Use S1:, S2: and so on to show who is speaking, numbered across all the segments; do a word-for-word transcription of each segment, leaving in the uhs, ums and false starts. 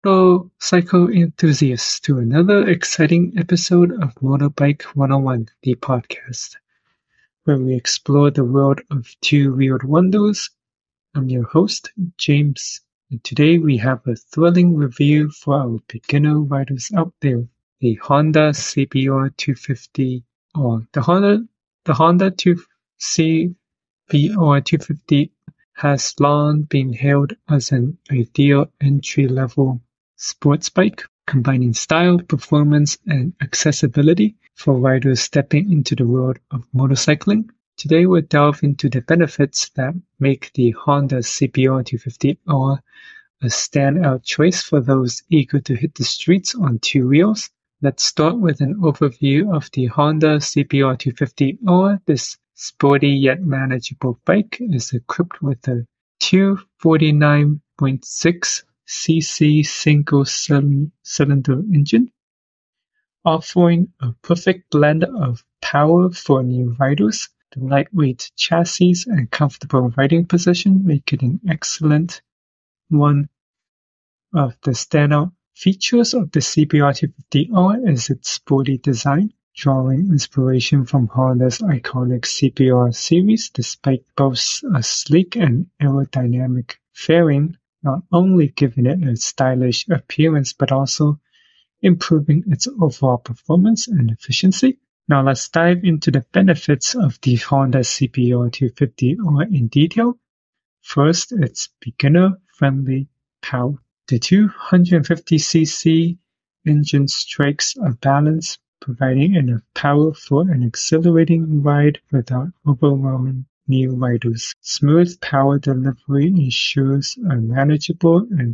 S1: Hello, cycle enthusiasts, to another exciting episode of Motorbike one oh one, the podcast, where we explore the world of two-wheeled wonders. I'm your host, James, and today we have a thrilling review for our beginner riders out there, the Honda C B R two fifty, or the Honda, the Honda C B R two fifty has long been hailed as an ideal entry-level sports bike, combining style, performance, and accessibility for riders stepping into the world of motorcycling. Today we'll delve into the benefits that make the Honda C B R two fifty R a standout choice for those eager to hit the streets on two wheels. Let's start with an overview of the Honda C B R two fifty R. This sporty yet manageable bike is equipped with a two forty-nine point six c c single-cylinder engine, offering a perfect blend of power for new riders. The lightweight chassis and comfortable riding position make it an excellent one. Of the standout features of the C B R two fifty R is its sporty design, drawing inspiration from Honda's iconic C B R series. This bike boasts a sleek and aerodynamic fairing, not only giving it a stylish appearance but also improving its overall performance and efficiency. Now let's dive into the benefits of the Honda C B R two fifty R in detail. First, its beginner-friendly power. The two fifty c c engine strikes a balance, providing enough power for an exhilarating ride without overwhelming new riders. Smooth power delivery ensures a manageable and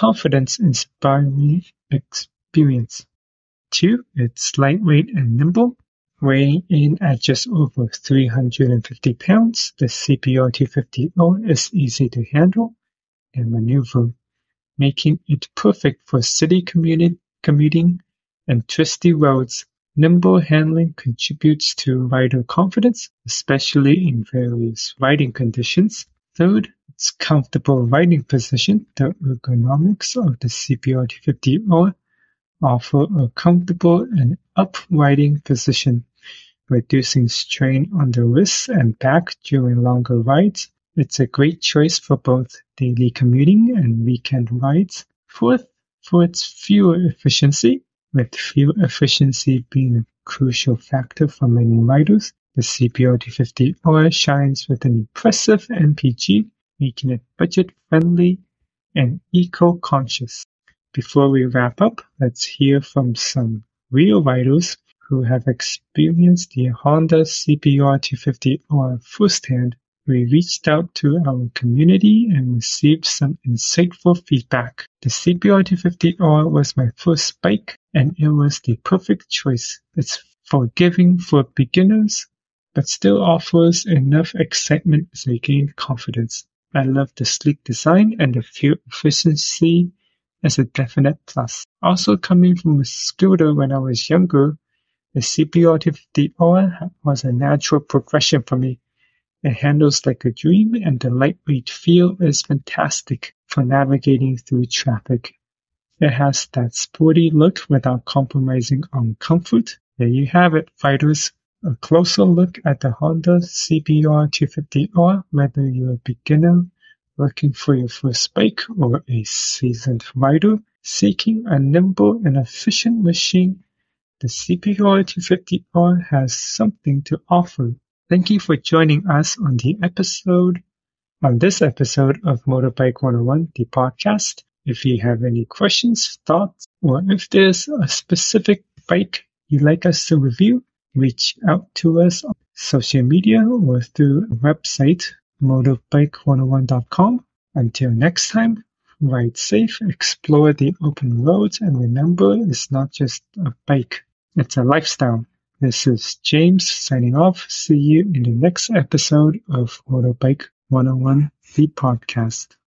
S1: confidence-inspiring experience. Two, it's lightweight and nimble. Weighing in at just over three hundred fifty pounds, the C B R two fifty R is easy to handle and maneuver, making it perfect for city commuting, commuting and twisty roads. Nimble handling contributes to rider confidence, especially in various riding conditions. Third, its comfortable riding position. The ergonomics of the C B R two fifty R offer a comfortable and upright riding position, reducing strain on the wrists and back during longer rides. It's a great choice for both daily commuting and weekend rides. Fourth, for its fuel efficiency. With fuel efficiency being a crucial factor for many riders, the C B R two fifty R shines with an impressive M P G, making it budget-friendly and eco-conscious. Before we wrap up, let's hear from some real riders who have experienced the Honda C B R two fifty R firsthand. We reached out to our community and received some insightful feedback. The C B R two fifty R was my first bike, and it was the perfect choice. It's forgiving for beginners, but still offers enough excitement as I gain confidence. I love the sleek design, and the fuel efficiency is a definite plus. Also, coming from a scooter when I was younger, the C B R two fifty R was a natural progression for me. It handles like a dream, and the lightweight feel is fantastic for navigating through traffic. It has that sporty look without compromising on comfort. There you have it, riders. A closer look at the Honda C B R two fifty R, whether you're a beginner looking for your first bike or a seasoned rider seeking a nimble and efficient machine. The C B R two fifty R has something to offer. Thank you for joining us on the episode, on this episode of Motorbike one oh one, the podcast. If you have any questions, thoughts, or if there's a specific bike you'd like us to review, reach out to us on social media or through our website, motorbike one oh one dot com. Until next time, ride safe, explore the open roads, and remember, it's not just a bike, it's a lifestyle. This is James signing off. See you in the next episode of Motorbike one oh one, the podcast.